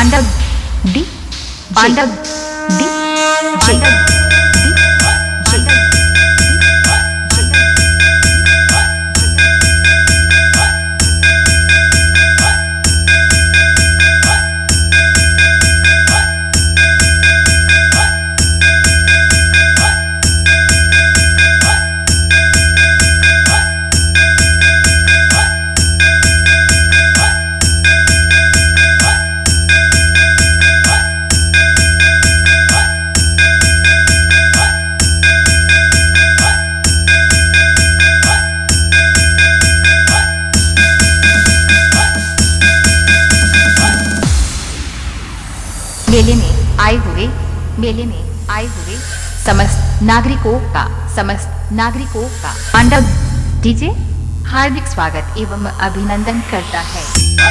Pandava D Pandav D Pandav D Pandav मेले में आए हुए समस्त नागरिकों का पांडव डीजे हार्दिक स्वागत एवं अभिनंदन करता है।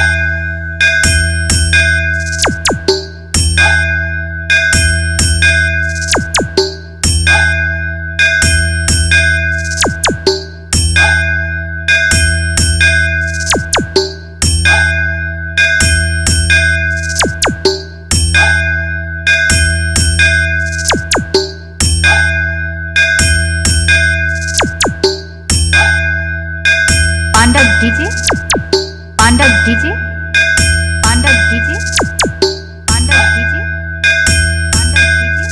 Pandav DJ Pandav DJ Pandav DJ Pandav DJ Pandav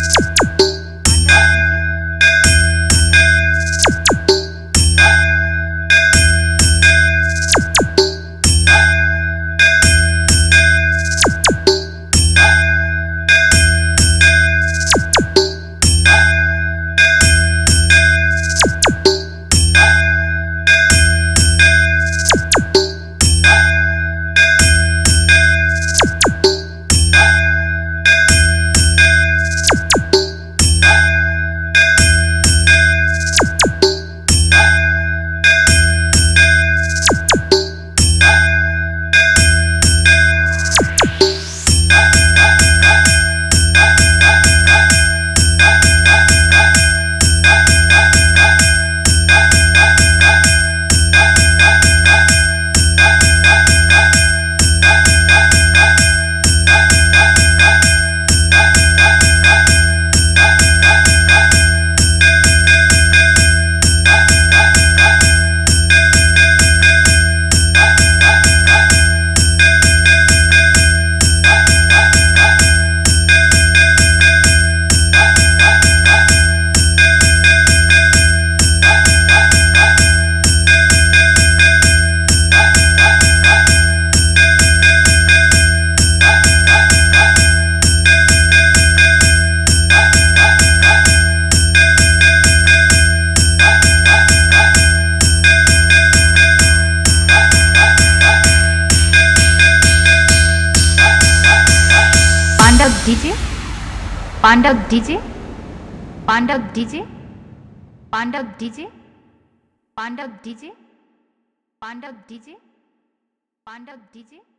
DJ Pandav DJ Pandav DJ Pandav DJ Pandav DJ Pandav DJ Pandav DJ